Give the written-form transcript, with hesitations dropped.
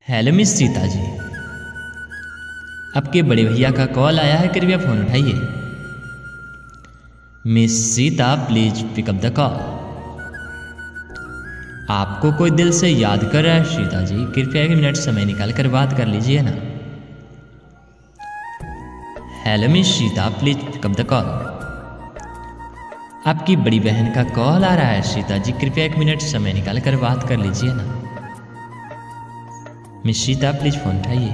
Hello miss Sita ji, आपके बड़े भैया का कॉल आया है, कृपया फ़ोन उठाइए। Miss Sita please pick up the call. आपको कोई दिल से याद कर रहा है सीता जी, कृपया 1 मिनट समय निकाल कर बात कर लीजिए ना। Hello miss Sita please pick up the call. आपकी बड़ी बहन का कॉल आ रहा है सीता जी, कृपया 1 मिनट समय निकाल कर बात कर लीजिए ना। मिस सीता प्लीज फ़ोन उठाइए।